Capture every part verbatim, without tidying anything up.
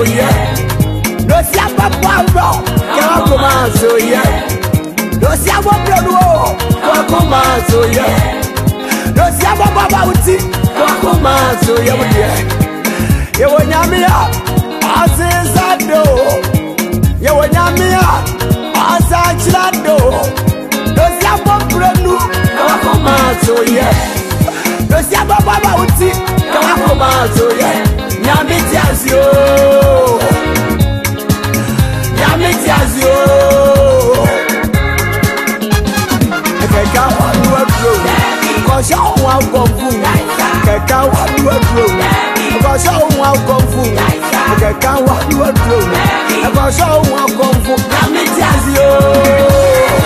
yeah. No sia papa bro, kwa kuma so yeah. No sia papa bro, kwa kuma so yeah. No sia papa bauti, kwa kuma so yeah. Ye wonyamia, azizado. Ye wonyamia, azachilado. No sia papa nu, kwa kuma so yeah. No sia papa bauti, kwa kuma so yeah. Nyamiti azio. Nyamiti azio. Keka wanu ebro. Kosha wa konfu. Keka wanu ebro. Kosha wa konfu. Keka wanu ebro. Kosha wa konfu. Nyamiti azio.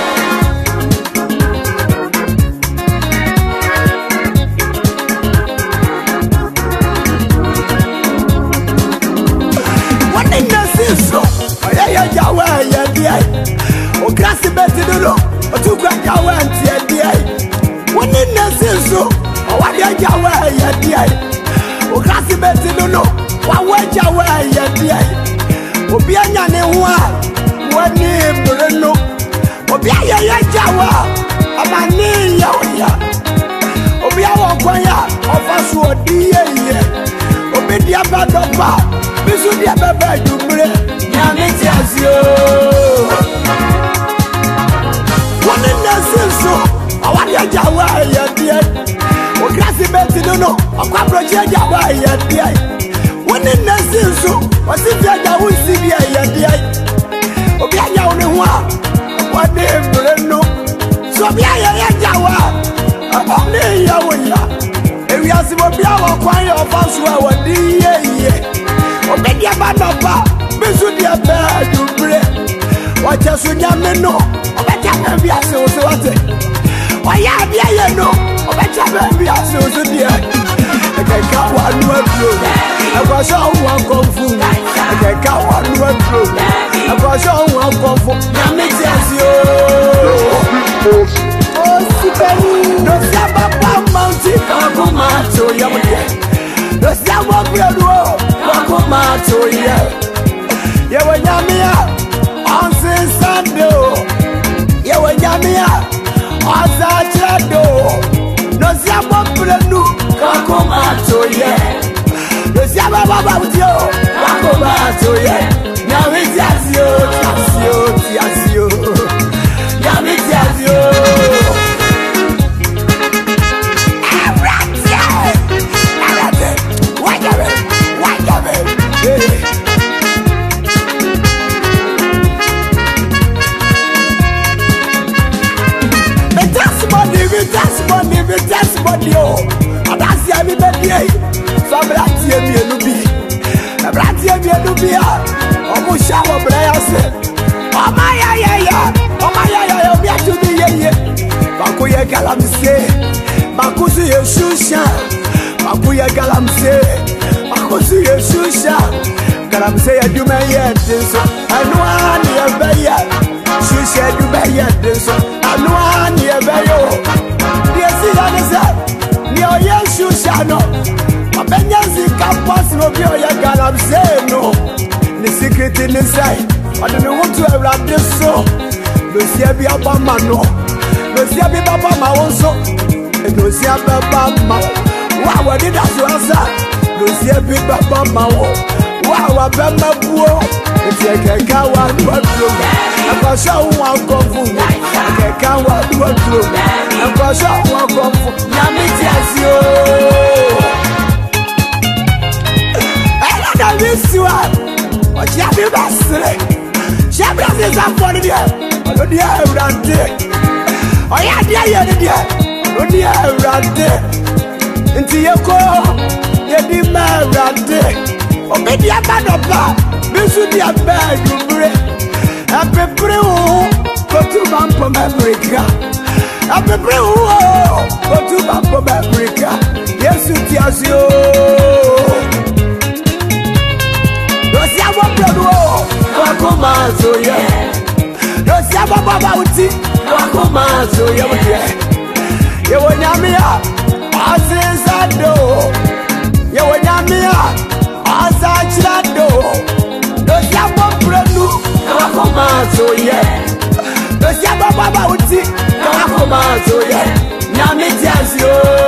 Yawa ya dia o grasi beti dolo o tu kwa yawa anti dia woni nasiso o wa dia yawa ya dia o grasi beti dolo wa wa yawa ya dia obi anya ne ho a woni breno obi aya ya yawa amani ya oya obi awo kwanya ofaso odi ye obi dia badopa bisu dia baba jumre Nyamiti azio. Wani nasiso awadi ajawa ya dia. O grasi beti dono akwa proje ajawa ya dia. Wani nasiso wasifi ajawu sibi ya dia. Obi ajawu ne ho a wani breno. So obi aya ajawa abone ya woya. Ewi asibo bia wo kwan ya ofaso a wadi ye ye. Obi dia ba no ba Bisu dia ba dubre wacha sunya meno obecha na bia se o se wate oya bia ye no obecha na bia se o se dia ekeka wa nu adro akwa so wa konfu ekeka wa nu adro akwa so wa konfu na meti asio o sipeni no saba pa mounti akuma to yamde no saba bredo akuma to ye Ye wanyamia onse sando Ye wanyamia onza chado No siya brenu kakoma toye No siya baba utio kakoma toye Nyamiti azio, tiasio, tiasio Nyamiti azio Ebrate, ebrate Wajabe, wajabe Yeah Testimony, be testimony, oh. And I see every day. So I'm not here, me and Nubi. I'm not here, me and Nubi. I'm going to shower, but I say, oh my, yeah, yeah, yeah. Oh my, yeah, yeah, yeah. We have to be here, yeah. Makuya galamse, Makusu Yesusha, Makuya galamse, Makusu Yesusha. Galamse, I do my yet, so I know I need a bear. She said, you bear yet, so I know I need a bear. Ni oye shushano Mabenyazi campus no bi oye galamse no Ni secret ni say Ode me want to erade so No sia bi abama no No sia bi baba ma wonso E no sia baba ma Wa wa di da so asa No sia bi baba ma wo Wa wa be ma buo E tie keka wa do dro Akwa sha wa konfu Keka wa do dro Akwa sha wa konfu Nyamiti azio Ela da visua Ochi abi basre Shabra se za fori dia Olo dia eurante Oya dia ye dia Olo dia eurante Inti yeko Yedi ma eurante Obi dia badopa Bisu dia ba yumre Apepre o Kotu bampo America Apepre o Kotu bampo America Yesu tiasio Dosia wabredo Wakuma so ye Dosia baba uti Wakuma so ye Ye wonyamia Azizado Ye wonyamia Azachilado so yeah. Dosia baba ba uti, na akoma so yeah. Nyame ti asio.